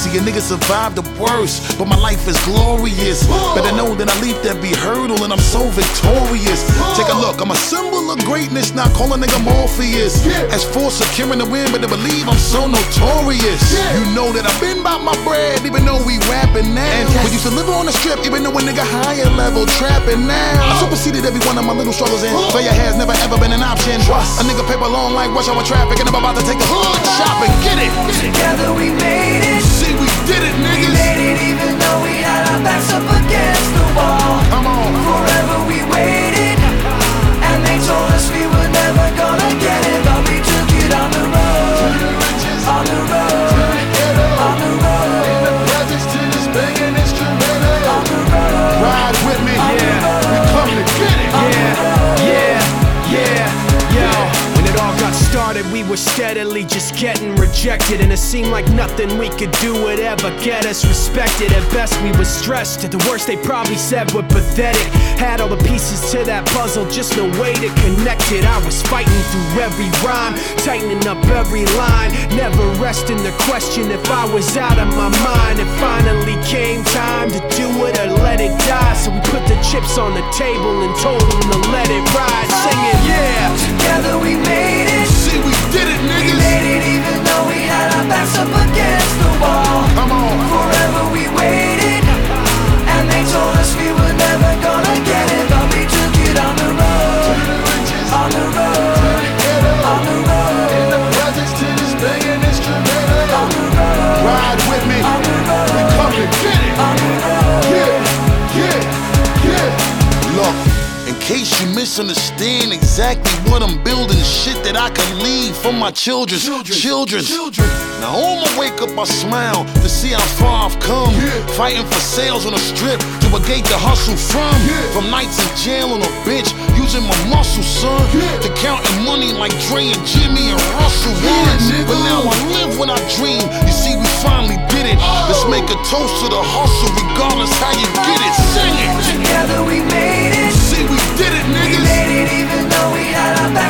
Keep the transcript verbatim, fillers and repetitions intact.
See, a nigga survived the worst, but my life is glorious. Better know that I leaped every hurdle and I'm so victorious. Take a look, I'm a symbol of greatness, not call a nigga Morpheus. As for securing the win, but to believe I'm so notorious. You know that I've been about my bread, even though we rapping now. We used to live on the strip, even though a nigga higher level trapping now. I superseded every one of my little struggles and failure has never ever been an option. A nigga paper long like rush hour traffic and I'm about to take the hood shopping. Get it! Together we made it. See, we did it, niggas. We made it even though we had our backs up against the wall. Come on. Forever we waited, and they told us we were never gonna get it, but we took it on the road, on the road, on the road. In the presence to this banging instrumental. On the road. Ride with me, yeah. We come to get it. Yeah, yeah, yeah, yo. When it all got started, we were steadily just getting rejected, and it seemed like nothing we could do would ever get us respected. At best we were stressed, at the worst they probably said we're pathetic. Had all the pieces to that puzzle, just no way to connect it. I was fighting through every rhyme, tightening up every line, never resting the question if I was out of my mind. It finally came time to do it or let it die, so we put the chips on the table and told them to let it ride, singing yeah. Together we made it. See, we did it, We niggas. made it even though we had our backs up against the wall. Come on. Forever we waited, and they told us we were never gonna get it, but we took it on the road, on the road, on the road. In the presence to this banging instrumental. On the road. Ride with me, On the road. we come to get it. On the road. Yeah, yeah, yeah. Look, in case you misunderstand exactly what I'm building, shit that I can leave for my children. Children. Children. Now on my wake up I smile to see how far I've come. Yeah. Fighting for sales on the strip to a gate to hustle from. Yeah. From nights in jail on a bench, using my muscle, son. Yeah. To counting money like Dre and Jimmy and Russell once. Yeah, but now I live what I dream. You see, we finally did it. Oh. Let's make a toast to the hustle, regardless how you get it. Sing it. Together we made it. See, we did it, We niggas. made it even though we had our backs